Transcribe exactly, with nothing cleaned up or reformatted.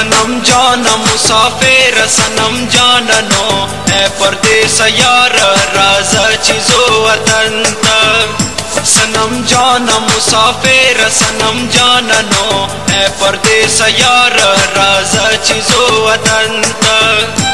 सनम जान मुसाफिर सनम जाननो ए परदेस यार राजाची जो वतंत सनम जान मुसाफिर सनम जाननो ए परदेस यार राजाची जो वतंत